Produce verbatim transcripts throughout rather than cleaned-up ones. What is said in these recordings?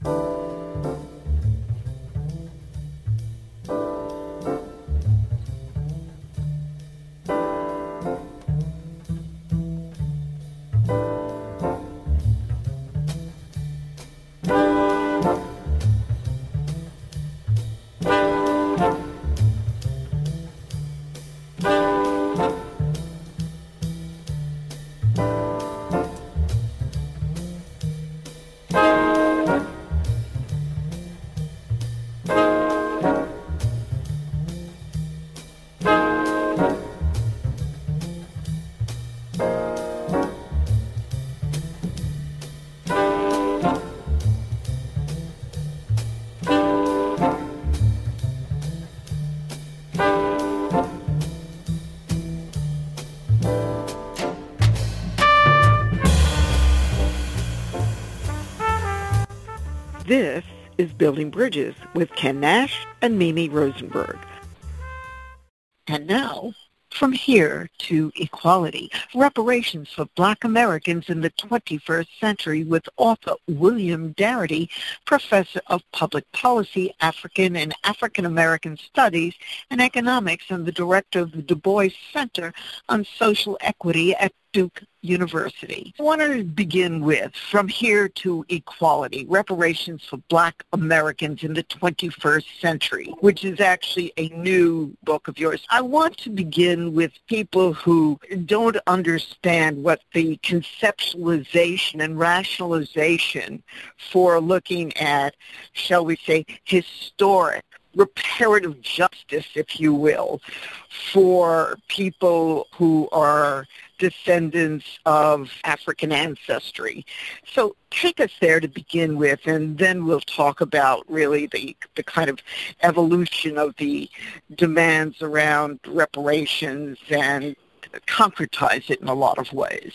This is Building Bridges with Ken Nash and Mimi Rosenberg. And now, from here to equality, reparations for Black Americans in the twenty-first century with author William Darity, professor of public policy, African and African American studies and economics, and the director of the Du Bois Center on Social Equity at Duke University. I want to begin with From Here to Equality, Reparations for Black Americans in the twenty-first century, which is actually a new book of yours. I want to begin with people who don't understand what the conceptualization and rationalization for looking at, shall we say, historic reparative justice, if you will, for people who are descendants of African ancestry. So take us there to begin with, and then we'll talk about really the, the kind of evolution of the demands around reparations and concretize it in a lot of ways.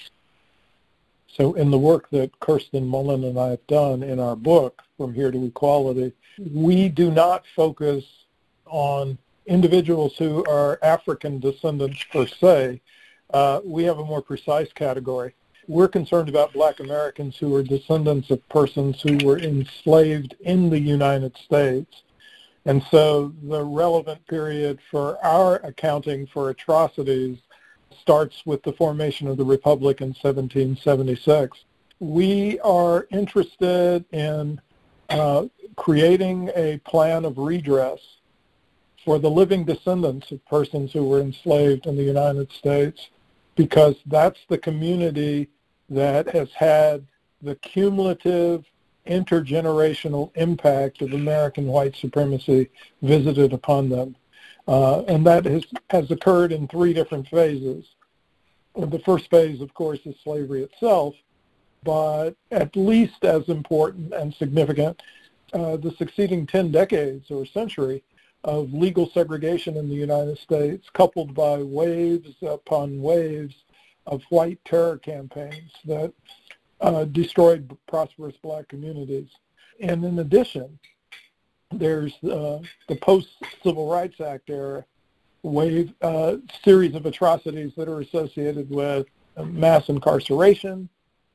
So in the work that Kirsten Mullen and I have done in our book, From Here to Equality, we do not focus on individuals who are African descendants per se. Uh, we have a more precise category. We're concerned about Black Americans who are descendants of persons who were enslaved in the United States. And so the relevant period for our accounting for atrocities starts with the formation of the Republic in seventeen seventy-six. We are interested in uh, creating a plan of redress for the living descendants of persons who were enslaved in the United States, because that's the community that has had the cumulative intergenerational impact of American white supremacy visited upon them. Uh, and that has, has occurred in three different phases. The first phase, of course, is slavery itself, but at least as important and significant, uh, the succeeding ten decades or century of legal segregation in the United States, coupled by waves upon waves of white terror campaigns that uh, destroyed prosperous Black communities. And in addition, there's uh, the post-Civil Rights Act era wave uh, series of atrocities that are associated with mass incarceration,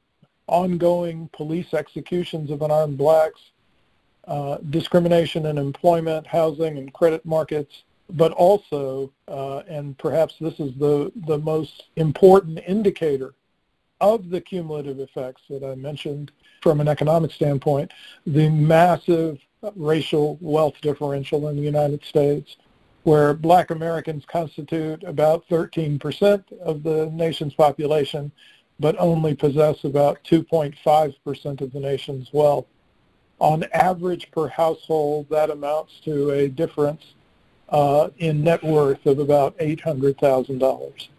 ongoing police executions of unarmed Blacks, uh, discrimination in employment, housing, and credit markets, but also, uh, and perhaps this is the, the most important indicator of the cumulative effects that I mentioned from an economic standpoint, the massive racial wealth differential in the United States, where Black Americans constitute about thirteen percent of the nation's population, but only possess about two point five percent of the nation's wealth. On average per household, that amounts to a difference uh, in net worth of about eight hundred thousand dollars.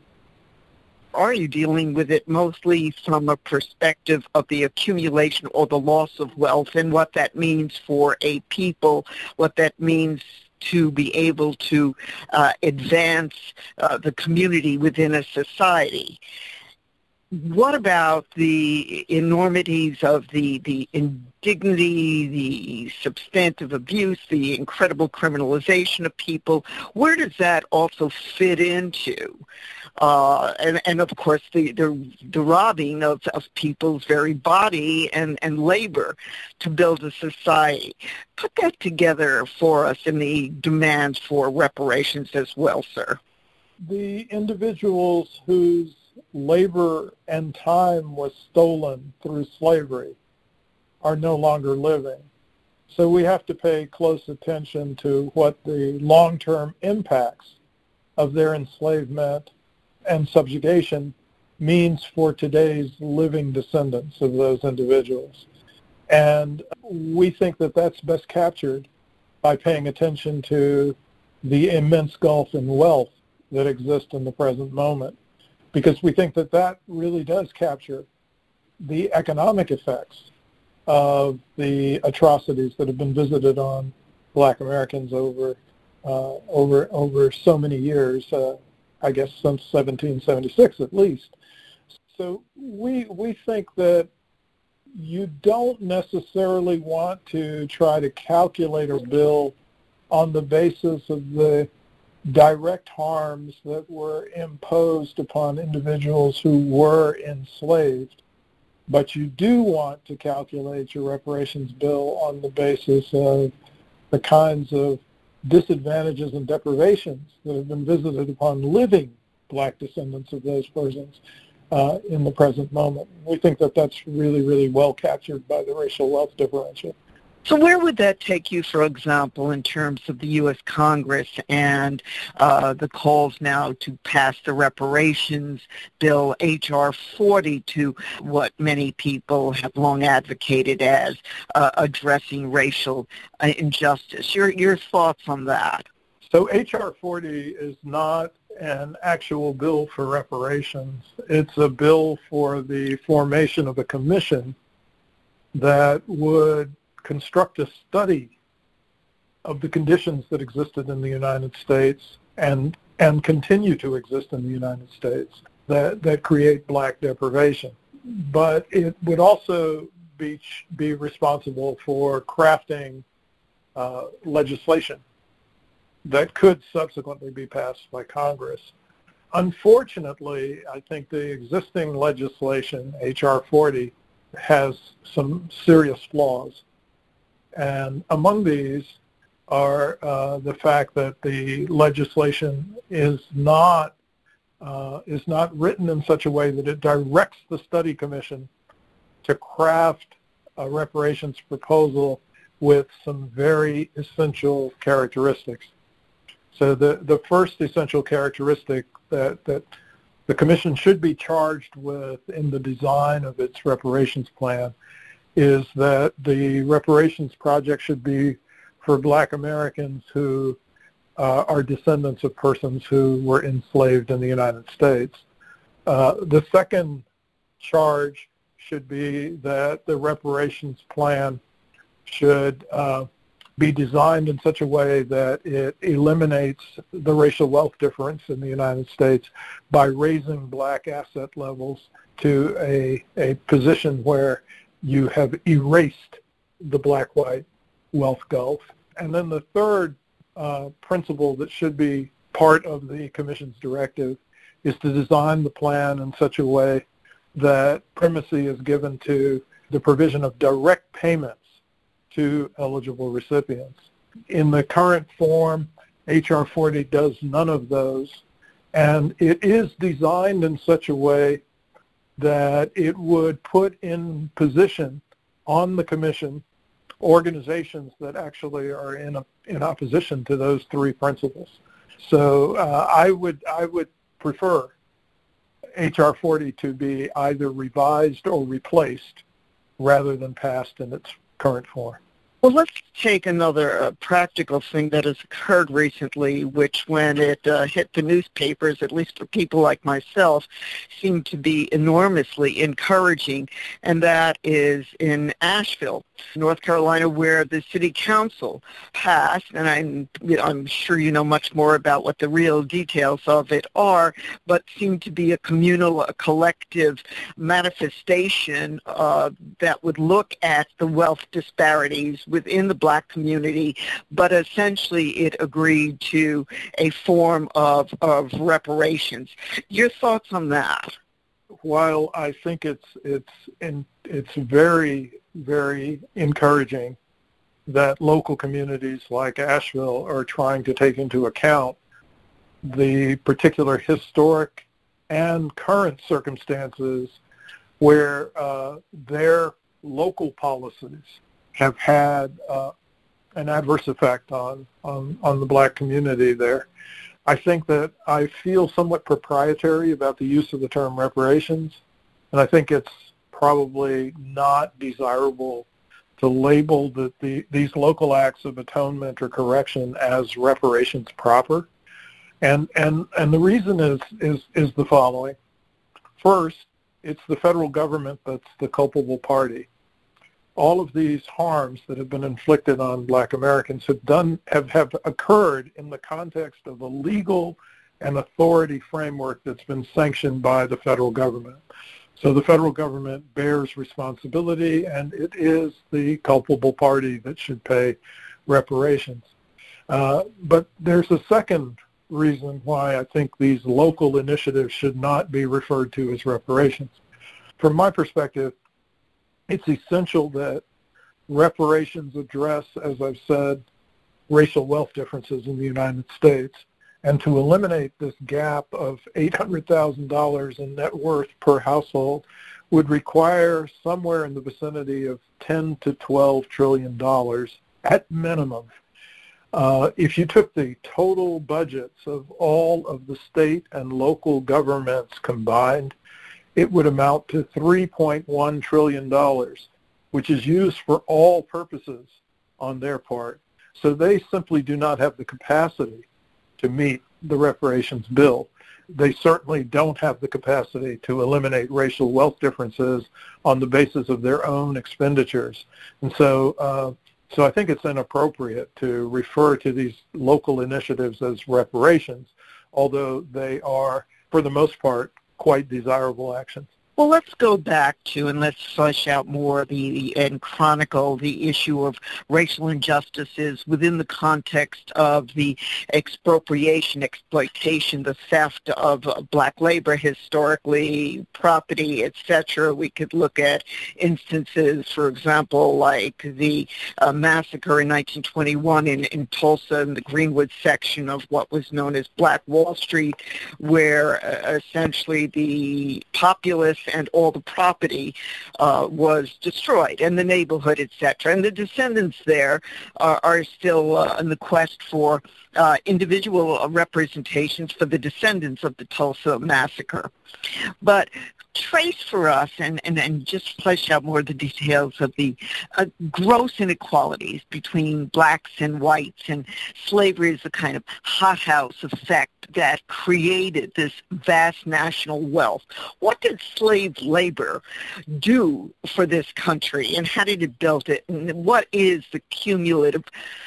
Are you dealing with it mostly from a perspective of the accumulation or the loss of wealth and what that means for a people, what that means to be able to uh, advance uh, the community within a society? What about the enormities of the, the indignity, the substantive abuse, the incredible criminalization of people? Where does that also fit into? Uh, and, and of course, the, the, the robbing of, of people's very body and, and labor to build a society. Put that together for us in the demands for reparations as well, sir. The individuals whose labor and time was stolen through slavery are no longer living. So we have to pay close attention to what the long-term impacts of their enslavement and subjugation means for today's living descendants of those individuals. And we think that that's best captured by paying attention to the immense gulf in wealth that exists in the present moment, because we think that that really does capture the economic effects of the atrocities that have been visited on Black Americans over uh, over over so many years, uh, I guess since seventeen seventy-six at least. So we we think that you don't necessarily want to try to calculate a bill on the basis of the direct harms that were imposed upon individuals who were enslaved, but you do want to calculate your reparations bill on the basis of the kinds of disadvantages and deprivations that have been visited upon living Black descendants of those persons uh, in the present moment. We think that that's really, really well captured by the racial wealth differential. So where would that take you, for example, in terms of the U S Congress and uh, the calls now to pass the reparations bill, H R forty, to what many people have long advocated as uh, addressing racial uh, injustice? Your, your thoughts on that? So H R forty is not an actual bill for reparations. It's a bill for the formation of a commission that would construct a study of the conditions that existed in the United States and and continue to exist in the United States that, that create Black deprivation. But it would also be, be responsible for crafting uh, legislation that could subsequently be passed by Congress. Unfortunately, I think the existing legislation, H R forty, has some serious flaws. And among these are uh, the fact that the legislation is not uh, is not written in such a way that it directs the study commission to craft a reparations proposal with some very essential characteristics. So the, the first essential characteristic that, that the commission should be charged with in the design of its reparations plan is that the reparations project should be for Black Americans who uh, are descendants of persons who were enslaved in the United States. Uh, the second charge should be that the reparations plan should uh, be designed in such a way that it eliminates the racial wealth difference in the United States by raising Black asset levels to a, a position where you have erased the Black-white wealth gulf. And then the third uh, principle that should be part of the Commission's directive is to design the plan in such a way that primacy is given to the provision of direct payments to eligible recipients. In the current form, H R forty does none of those, and it is designed in such a way that it would put in position on the commission organizations that actually are in a, in opposition to those three principles. So uh, I would I would prefer H R forty to be either revised or replaced rather than passed in its current form. Well, let's take another uh, practical thing that has occurred recently, which when it uh, hit the newspapers, at least for people like myself, seemed to be enormously encouraging, and that is in Asheville, North Carolina, where the city council passed, and I'm, I'm sure you know much more about what the real details of it are, but seemed to be a communal, a collective manifestation uh, that would look at the wealth disparities within the black community, but essentially it agreed to a form of, of reparations. Your thoughts on that? While I think it's it's in, it's very, very encouraging that local communities like Asheville are trying to take into account the particular historic and current circumstances where uh, their local policies have had uh, an adverse effect on, on, on the black community there. I think that I feel somewhat proprietary about the use of the term reparations, and I think it's probably not desirable to label the, the, these local acts of atonement or correction as reparations proper. And, and, and the reason is, is, is the following. First, it's the federal government that's the culpable party. All of these harms that have been inflicted on black Americans have done have, have occurred in the context of a legal and authority framework that's been sanctioned by the federal government. So the federal government bears responsibility, and it is the culpable party that should pay reparations. Uh, but there's a second reason why I think these local initiatives should not be referred to as reparations. From my perspective, it's essential that reparations address, as I've said, racial wealth differences in the United States, and to eliminate this gap of eight hundred thousand dollars in net worth per household would require somewhere in the vicinity of ten to twelve trillion dollars at minimum. Uh, if you took the total budgets of all of the state and local governments combined, it would amount to three point one trillion dollars, which is used for all purposes on their part. So they simply do not have the capacity to meet the reparations bill. They certainly don't have the capacity to eliminate racial wealth differences on the basis of their own expenditures. And so, uh, so I think it's inappropriate to refer to these local initiatives as reparations, although they are, for the most part, quite desirable actions. Well, let's go back to and let's flesh out more the and chronicle the issue of racial injustices within the context of the expropriation, exploitation, the theft of black labor, historically, property, et cetera. We could look at instances, for example, like the uh, massacre in nineteen twenty-one in, in Tulsa in the Greenwood section of what was known as Black Wall Street, where uh, essentially the populace and all the property uh, was destroyed, and the neighborhood, et cetera. And the descendants there are, are still uh, in the quest for uh, individual representations for the descendants of the Tulsa massacre. But trace for us and, and, and just flesh out more the details of the uh, gross inequalities between blacks and whites, and slavery is the kind of hothouse effect that created this vast national wealth. What did slave labor do for this country, and how did it build it, and what is the cumulative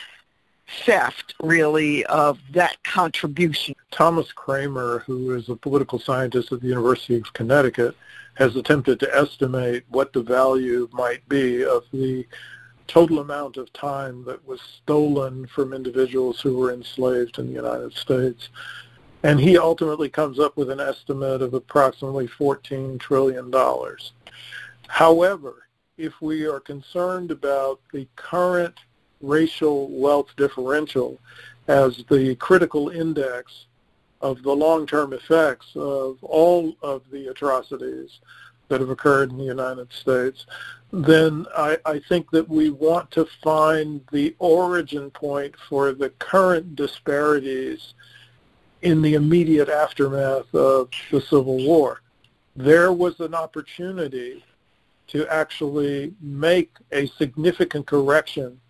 theft, really, of that contribution? Thomas Kramer, who is a political scientist at the University of Connecticut, has attempted to estimate what the value might be of the total amount of time that was stolen from individuals who were enslaved in the United States. And he ultimately comes up with an estimate of approximately fourteen trillion dollars. However, if we are concerned about the current racial wealth differential as the critical index of the long-term effects of all of the atrocities that have occurred in the United States, then I, I think that we want to find the origin point for the current disparities in the immediate aftermath of the Civil War. There was an opportunity to actually make a significant correction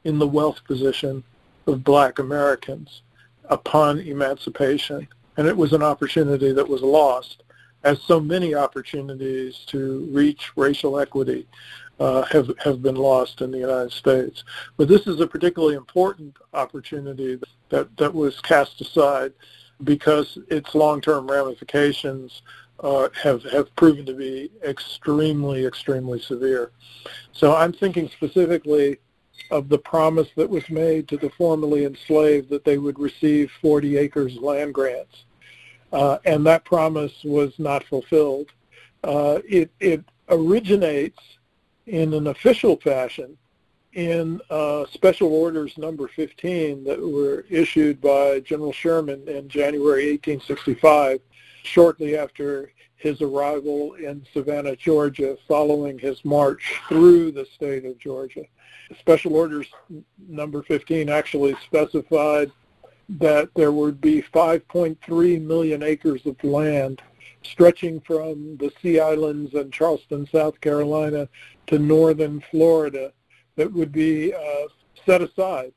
in the wealth position of black Americans upon emancipation. And it was an opportunity that was lost, as so many opportunities to reach racial equity uh, have, have been lost in the United States. But this is a particularly important opportunity that, that was cast aside because its long-term ramifications uh, have, have proven to be extremely, extremely severe. So I'm thinking specifically of the promise that was made to the formerly enslaved that they would receive forty acres land grants. Uh, and that promise was not fulfilled. Uh, it, it originates in an official fashion in uh, Special Orders number fifteen that were issued by General Sherman in January eighteen sixty-five, shortly after his arrival in Savannah, Georgia, following his march through the state of Georgia. Special Orders number fifteen actually specified that there would be five point three million acres of land stretching from the Sea Islands and Charleston, South Carolina, to northern Florida that would be uh, set aside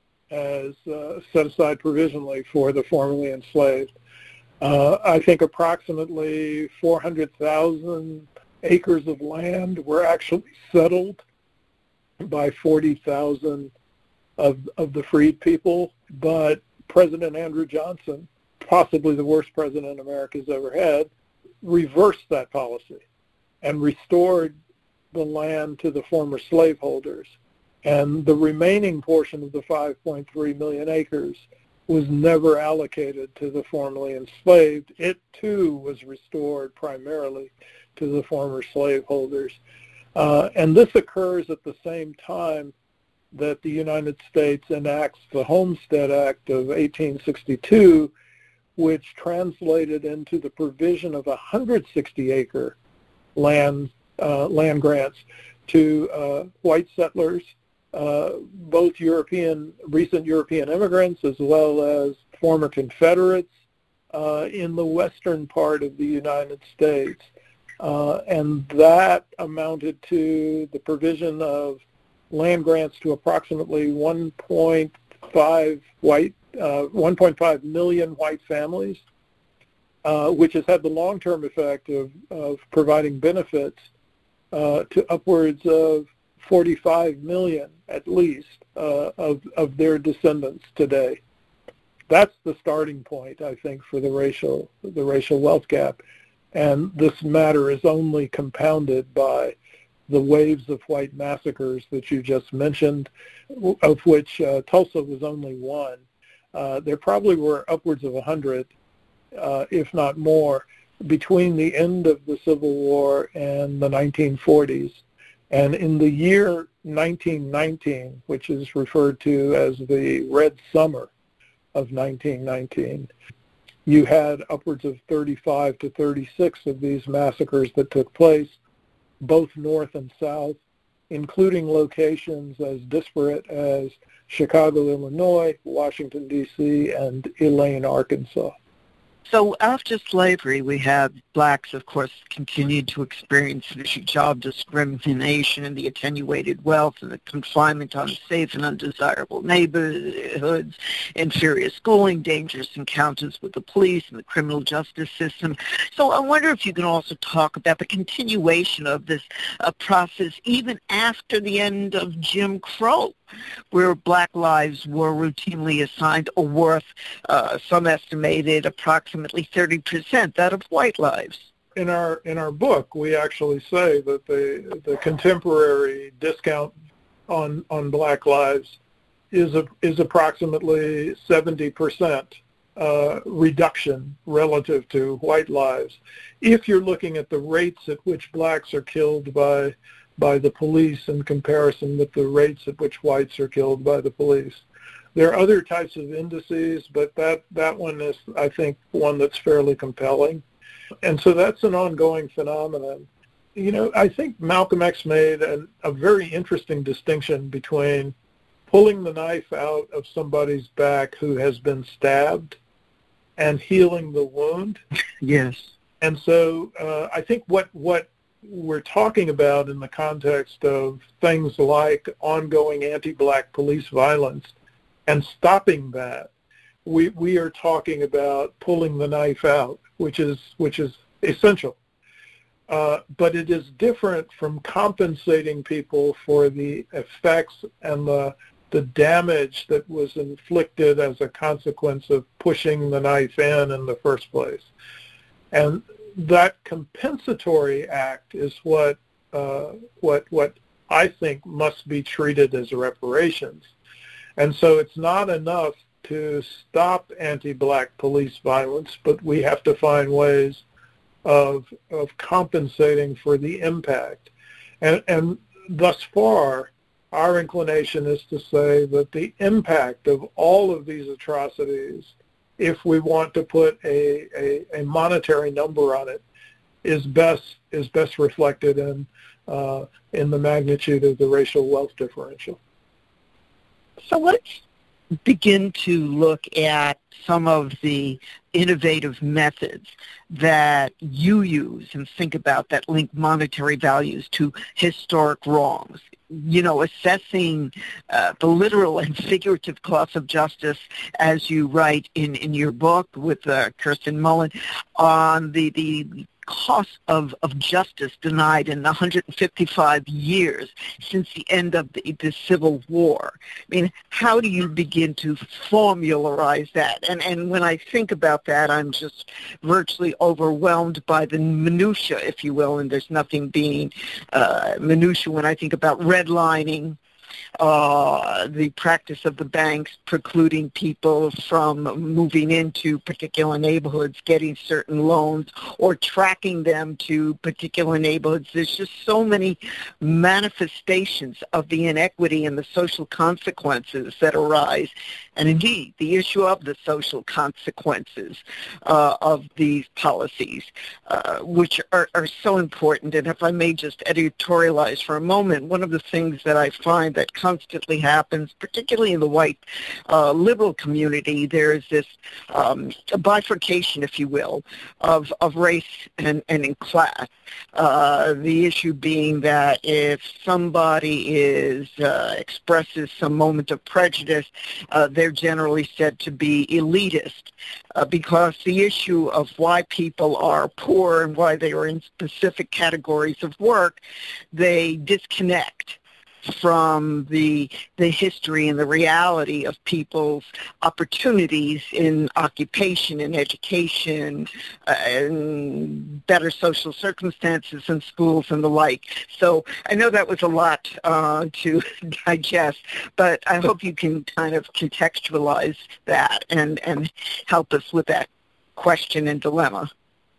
as uh, set aside provisionally for the formerly enslaved. Uh, I think approximately four hundred thousand acres of land were actually settled by forty thousand of, of the freed people, but President Andrew Johnson, possibly the worst president America's ever had, reversed that policy and restored the land to the former slaveholders. And the remaining portion of the five point three million acres was never allocated to the formerly enslaved. It, too, was restored primarily to the former slaveholders. Uh, and this occurs at the same time that the United States enacts the Homestead Act of eighteen sixty-two, which translated into the provision of one hundred sixty acre land, uh, land grants to uh, white settlers, uh, both European, recent European immigrants as well as former Confederates uh, in the western part of the United States. Uh, and that amounted to the provision of land grants to approximately one point five white, uh, one point five million white families, uh, which has had the long-term effect of, of providing benefits uh, to upwards of forty-five million, at least, uh, of, of their descendants today. That's the starting point, I think, for the racial, the racial wealth gap. And this matter is only compounded by the waves of white massacres that you just mentioned, of which uh, Tulsa was only one. Uh, there probably were upwards of one hundred, uh, if not more, between the end of the Civil War and the nineteen forties. And in the year nineteen nineteen, which is referred to as the Red Summer of nineteen nineteen, you had upwards of thirty-five to thirty-six of these massacres that took place, both north and south, including locations as disparate as Chicago, Illinois, Washington, D C, and Elaine, Arkansas. So after slavery, we have blacks, of course, continued to experience job discrimination and the attenuated wealth and the confinement to unsafe and undesirable neighborhoods, inferior schooling, dangerous encounters with the police and the criminal justice system. So I wonder if you can also talk about the continuation of this uh, process even after the end of Jim Crow, where black lives were routinely assigned a worth, uh, some estimated approximately thirty percent that of white lives. In our in our book, we actually say that the the contemporary discount on on black lives is a, is approximately seventy percent uh, reduction relative to white lives. If you're looking at the rates at which blacks are killed by by the police in comparison with the rates at which whites are killed by the police. There are other types of indices, but that, that one is, I think, one that's fairly compelling. And so that's an ongoing phenomenon. You know, I think Malcolm X made an, a very interesting distinction between pulling the knife out of somebody's back who has been stabbed and healing the wound. Yes. And so uh, I think what, what we're talking about in the context of things like ongoing anti-black police violence and stopping that, we we are talking about pulling the knife out, which is which is essential. Uh, but it is different from compensating people for the effects and the the damage that was inflicted as a consequence of pushing the knife in in the first place. And that compensatory act is what uh, what what I think must be treated as reparations. And so it's not enough to stop anti-black police violence, but we have to find ways of of compensating for the impact. And and thus far, our inclination is to say that the impact of all of these atrocities, if we want to put a, a, a monetary number on it, is best is best reflected in uh, in the magnitude of the racial wealth differential. So let's begin to look at some of the innovative methods that you use and think about that link monetary values to historic wrongs. You know, assessing uh, the literal and figurative costs of justice, as you write in, in your book with uh, Kirsten Mullen, on the, the cost of, of justice denied in one hundred fifty-five years since the end of the, the Civil War. I mean, how do you begin to formularize that? And and when I think about that, I'm just virtually overwhelmed by the minutia, if you will, and there's nothing being uh, minutia when I think about redlining, uh, the practice of the banks precluding people from moving into particular neighborhoods, getting certain loans, or tracking them to particular neighborhoods. There's just so many manifestations of the inequity and the social consequences that arise. And indeed, the issue of the social consequences uh, of these policies, uh, which are, are so important. And if I may just editorialize for a moment, one of the things that I find that constantly happens, particularly in the white uh, liberal community, there is this um, bifurcation, if you will, of, of race and, and in class. Uh, the issue being that if somebody is uh, expresses some moment of prejudice, uh, they're generally said to be elitist, uh, because the issue of why people are poor and why they are in specific categories of work, they disconnect from the the history and the reality of people's opportunities in occupation and education uh, and better social circumstances in schools and the like. So I know that was a lot uh, to digest, but I hope you can kind of contextualize that and, and help us with that question and dilemma.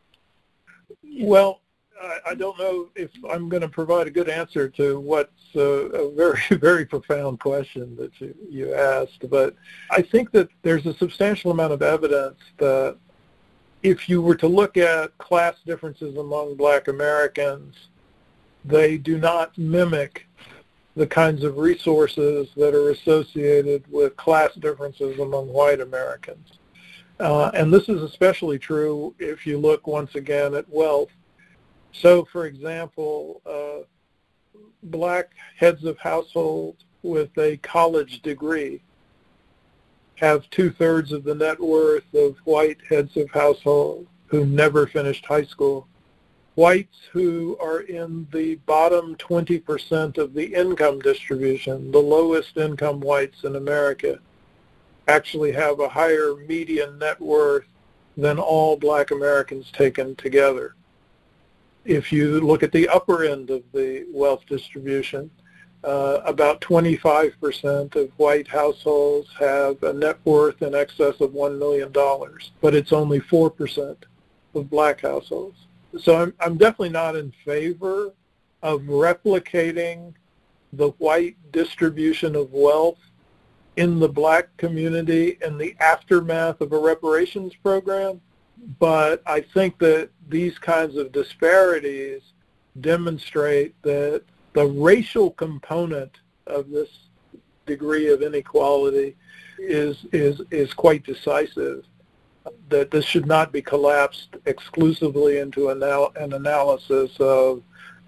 Well, I don't know if I'm going to provide a good answer to what's a, a very, very profound question that you, you asked, but I think that there's a substantial amount of evidence that if you were to look at class differences among black Americans, they do not mimic the kinds of resources that are associated with class differences among white Americans. Uh, and this is especially true if you look once again at wealth. So, for example, uh, black heads of households with a college degree have two-thirds of the net worth of white heads of household who never finished high school. Whites who are in the bottom twenty percent of the income distribution, the lowest income whites in America, actually have a higher median net worth than all black Americans taken together. If you look at the upper end of the wealth distribution, uh, about twenty-five percent of white households have a net worth in excess of one million dollars, but it's only four percent of black households. So I'm, I'm definitely not in favor of replicating the white distribution of wealth in the black community in the aftermath of a reparations program. But I think that these kinds of disparities demonstrate that the racial component of this degree of inequality is is is quite decisive, that this should not be collapsed exclusively into an, an analysis of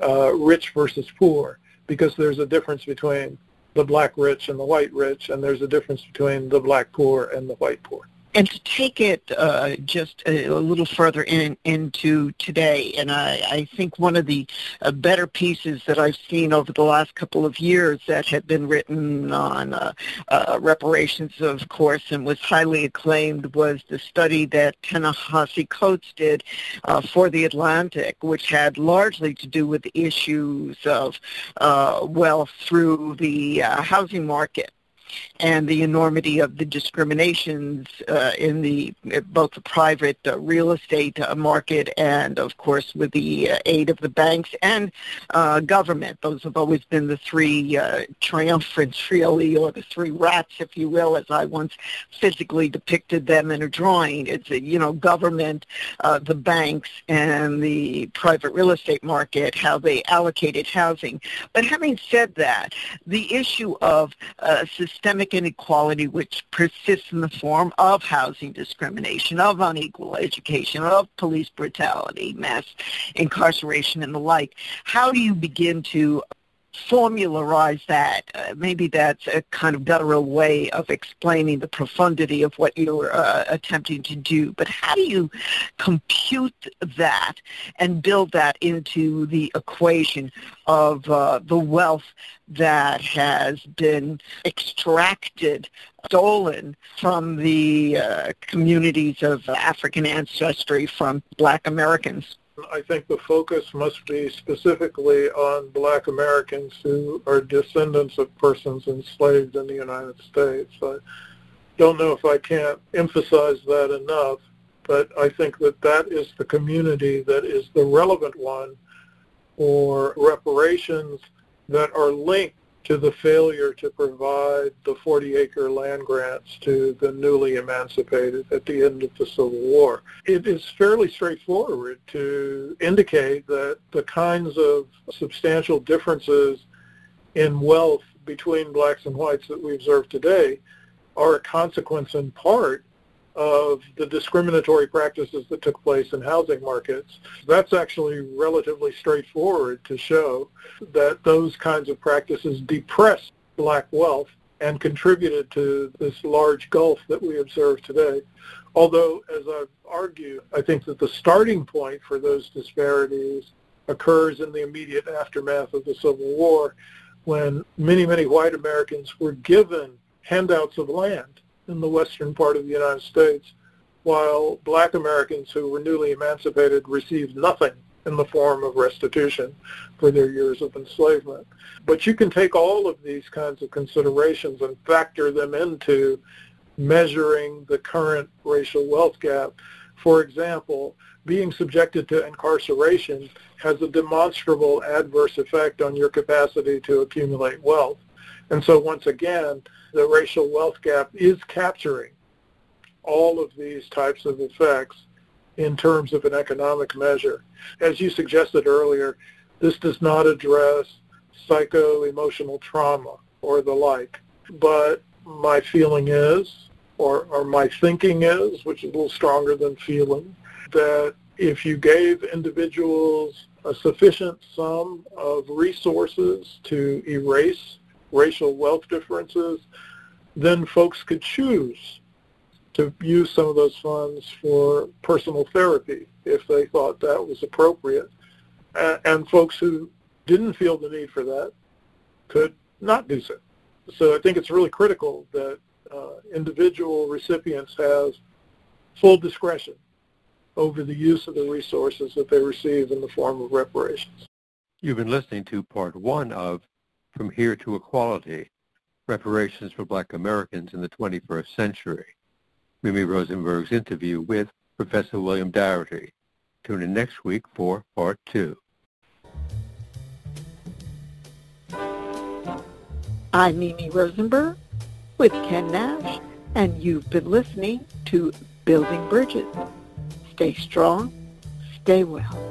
uh, rich versus poor, because there's a difference between the black rich and the white rich, and there's a difference between the black poor and the white poor. And to take it uh, just a, a little further in, into today, and I, I think one of the uh, better pieces that I've seen over the last couple of years that had been written on uh, uh, reparations, of course, and was highly acclaimed, was the study that Ta-Nehisi Coates did uh, for The Atlantic, which had largely to do with issues of uh, wealth through the uh, housing market, and the enormity of the discriminations uh, in the both the private uh, real estate uh, market and, of course, with the uh, aid of the banks and uh, government. Those have always been the three uh, triumphants, really, or the three rats, if you will, as I once physically depicted them in a drawing. It's, uh, you know, government, uh, the banks, and the private real estate market, how they allocated housing. But having said that, the issue of uh, systemic inequality, which persists in the form of housing discrimination, of unequal education, of police brutality, mass incarceration, and the like. How do you begin to formularize that? Uh, maybe that's a kind of guttural way of explaining the profundity of what you're uh, attempting to do. But how do you compute that and build that into the equation of uh, the wealth that has been extracted, stolen from the uh, communities of African ancestry from Black Americans? I think the focus must be specifically on Black Americans who are descendants of persons enslaved in the United States. I don't know if I can't emphasize that enough, but I think that that is the community that is the relevant one for reparations that are linked to the failure to provide the forty-acre land grants to the newly emancipated at the end of the Civil War. It is fairly straightforward to indicate that the kinds of substantial differences in wealth between blacks and whites that we observe today are a consequence in part of the discriminatory practices that took place in housing markets. That's actually relatively straightforward to show that those kinds of practices depressed black wealth and contributed to this large gulf that we observe today. Although, as I've argued, I think that the starting point for those disparities occurs in the immediate aftermath of the Civil War, when many, many white Americans were given handouts of land in the western part of the United States, while Black Americans who were newly emancipated received nothing in the form of restitution for their years of enslavement. But you can take all of these kinds of considerations and factor them into measuring the current racial wealth gap. For example, being subjected to incarceration has a demonstrable adverse effect on your capacity to accumulate wealth. And so once again, the racial wealth gap is capturing all of these types of effects in terms of an economic measure. As you suggested earlier, this does not address psycho-emotional trauma or the like. But my feeling is, or, or my thinking is, which is a little stronger than feeling, that if you gave individuals a sufficient sum of resources to erase racial wealth differences, then folks could choose to use some of those funds for personal therapy if they thought that was appropriate. Uh, and folks who didn't feel the need for that could not do so. So I think it's really critical that uh, individual recipients have full discretion over the use of the resources that they receive in the form of reparations. You've been listening to part one of From Here to Equality, Reparations for Black Americans in the twenty-first century. Mimi Rosenberg's interview with Professor William Darity. Tune in next week for part two. I'm Mimi Rosenberg with Ken Nash, and you've been listening to Building Bridges. Stay strong, stay well.